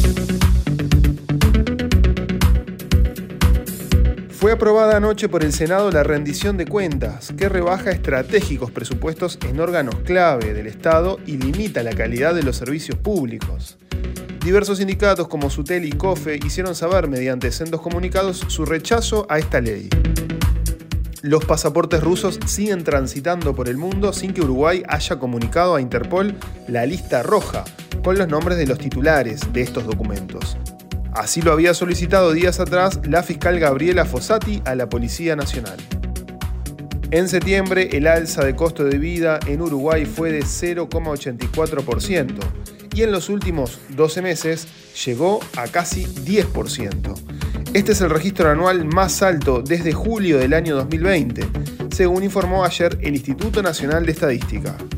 Fue aprobada anoche por el Senado la rendición de cuentas, que rebaja estratégicos presupuestos en órganos clave del Estado y limita la calidad de los servicios públicos. Diversos sindicatos como Sutel y COFE hicieron saber mediante sendos comunicados su rechazo a esta ley. Los pasaportes rusos siguen transitando por el mundo sin que Uruguay haya comunicado a Interpol la lista roja, con los nombres de los titulares de estos documentos. Así lo había solicitado días atrás la fiscal Gabriela Fossati a la Policía Nacional. En septiembre, el alza de costo de vida en Uruguay fue de 0,84% y en los últimos 12 meses llegó a casi 10%. Este es el registro anual más alto desde julio del año 2020, según informó ayer el Instituto Nacional de Estadística.